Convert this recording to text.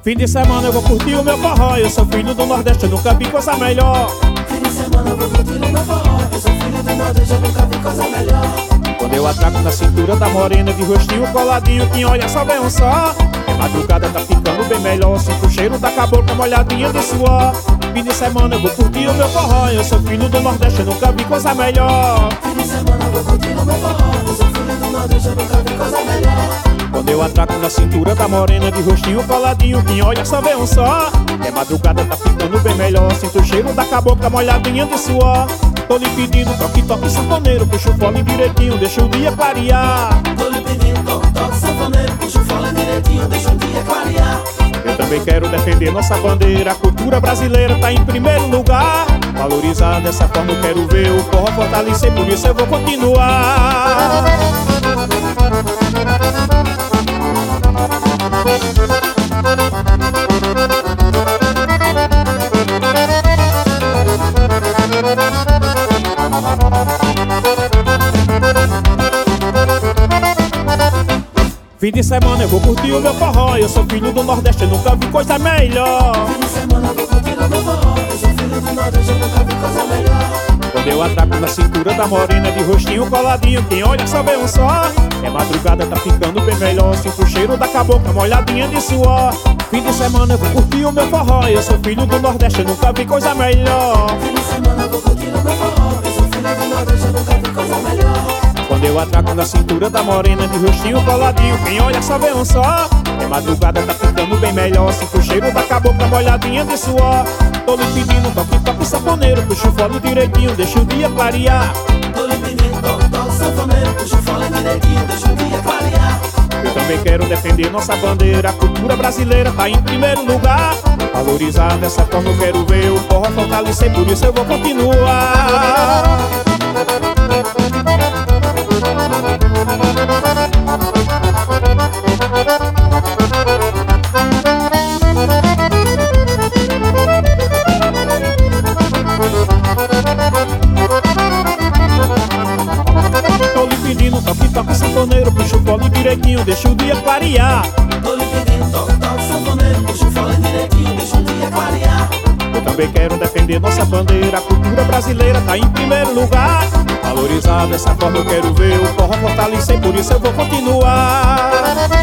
Fim de semana eu vou curtir o meu forró. Eu sou filho do Nordeste, eu nunca vi coisa melhor. Fim de semana eu vou curtir o meu forró. Eu sou filho do Nordeste, eu nunca vi coisa melhor. Quando eu atraco na cintura da morena, de rostinho coladinho, quem olha só vê um só. É madrugada, tá ficando bem melhor. Sinto o cheiro da cabocla molhadinha de suor. Fim de semana eu vou curtir o meu forró. Eu sou filho do Nordeste, eu nunca vi coisa melhor. Fim de semana eu vou curtir o meu forró. Eu sou filho do Nordeste, eu nunca vi coisa melhor. Quando eu atraco na cintura da morena, de rostinho coladinho, quem olha só vê um só. É madrugada, tá ficando bem melhor. Sinto o cheiro da cabocla molhadinha de suor. Tô lhe pedindo toque, toque sanfoneiro, puxa o fole direitinho, deixa o dia clarear. Tô lhe pedindo toque, toque sanfoneiro, puxa o fole direitinho, deixa o dia clarear. Eu também quero defender nossa bandeira, a cultura brasileira tá em primeiro lugar. Valorizar dessa forma eu quero ver o forró fortalecer, por isso eu vou continuar. Fim de semana eu vou curtir o meu forró. Eu sou filho do Nordeste, eu nunca vi coisa melhor. Fim de semana eu vou curtir o meu forró. Eu sou filho do Nordeste, eu nunca vi coisa melhor. Quando eu atraco na cintura da morena, de rostinho coladinho, quem olha só vê um só. É madrugada, tá ficando bem melhor. Sinto o cheiro da cabocla molhadinha de suor. Fim de semana eu vou curtir o meu forró. Eu sou filho do Nordeste, eu nunca vi coisa melhor. Fim de semana eu vou curtir o meu forró. Eu sou filho do Nordeste, eu nunca vi coisa melhor. Quando eu atraco na cintura da morena, de rostinho coladinho, quem olha só vê um só. É madrugada, tá ficando bem melhor. Sinto o cheiro da cabocla molhadinha de suor. Tô lhe pedindo toque, toque sanfoneiro, puxa o fole direitinho, deixa o dia clarear. Tô lhe pedindo toque, toque sanfoneiro, puxa o fole direitinho, deixa o dia clarear. Eu também quero defender nossa bandeira, a cultura brasileira tá em primeiro lugar. Valorizar dessa forma eu quero ver o forró fortalecer, por isso eu vou continuar. Tô lhe pedindo toque, toque sanfoneiro, puxa o fole direitinho, deixa o dia clarear. Tô lhe pedindo toque, toque sanfoneiro, puxa o fole direitinho, deixa o dia clarear. Eu também quero defender nossa bandeira, a cultura brasileira tá em primeiro lugar. Valorizar dessa forma eu quero ver o forró fortalecer, por isso eu vou continuar.